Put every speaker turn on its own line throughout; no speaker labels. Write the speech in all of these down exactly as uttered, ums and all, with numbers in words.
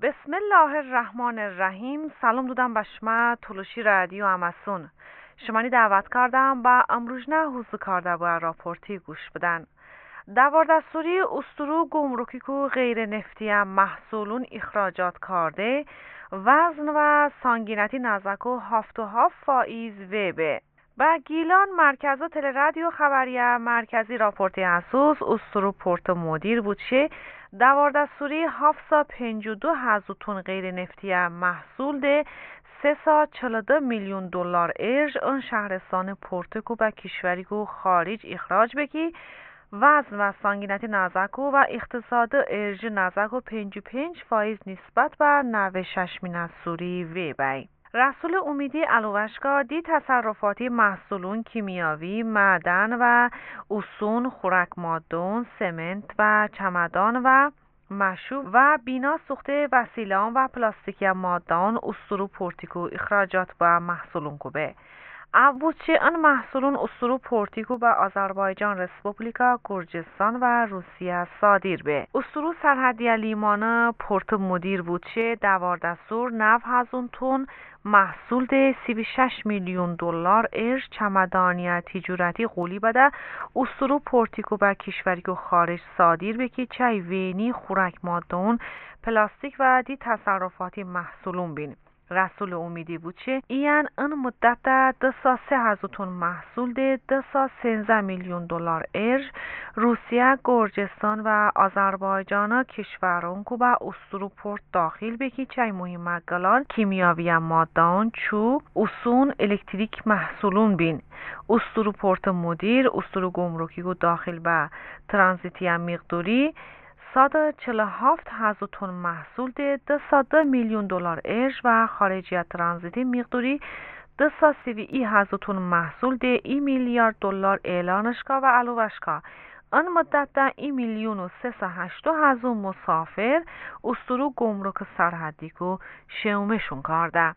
بسم الله الرحمن الرحیم. سلام دودم به شما تلوشی رادیو اماسون. شمانی دعوت کردم با امروزنه حضور کرده با راپورتی گوش بدن. دواردستوری استرو گمرکی کو غیر نفتی محصولون اخراجات کرده وزن و سنگینیتی نزدیک هفت و هفت فائز وبه. با گیلان مرکز تل رادیو خبریه مرکزی راپورتی اساس استرو پورت مدیر بود شه دواردستوری هفتصد و پنجاه و دو هزار تن غیر نفتی محصول ده سیصد و چهل و دو میلیون دلار ارج اون شهرستان پورتکو به کشوری کو خارج اخراج بکی وزن و سنگینیتی نزدیک و اقتصاد ارج نزدیک و پنجاه و پنج فائز نسبت به نود و شش من سوری وی بای. رسول امیدی علوشکا دی تصرفاتی محصولون کیمیاوی، معدن و اوسون، خوراک مادون، سمنت و چمدان و مشوب و بینا سوخته وسیله‌ان و پلاستیکی مادان استرو پورتیکو اخراجات با محصولون کوبه. ابوچه ان محصولون استرو پورتیکو به آذربایجان رسپوبلیکا گرجستان و روسیه صادر به. استرو سرحدی لیمان پورت مدیر بودشه دواردستور نو هزار تن محصول ده سی و شش میلیون دلار ارج چمدانی تجارتی قولی بده استرو پورتیکو به کشوری که خارج صادر بکی چای وینی خوراک مادون پلاستیک و دی تصرفاتی محصولون بین. رسول امیدی بود چه این ان مدت دو سال سه هزار تن محصول ده دو سال سیزده میلیون دلار ارج روسیه گرجستان و آذربایجان کشوران کو با استرو پورت داخل بکی چای مهم گلان کیمیاوی مادان چوب اوسون الکتریک محصولون بین. استرو پورت مدیر استرو گمرکی کو داخل به ترانزیتی مقداری صد و چهل و هفت هزار تن محصول ده دو صد و دو میلیون دلار ارج و خارجی ترانزیتی مقداری دو صد و سی و یک هزار تن محصول ده ای میلیارد دلار اعلانشکا و علوشکا آن مدت ده ای میلیون و سیصد و هشتاد هزار مسافر استرو گمرک سرحدی کو شومشون کرده.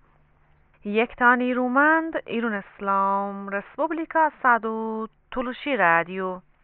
یک تا نیرومند ایران اسلام رسپوبلیکا صدو تلوشی رادیو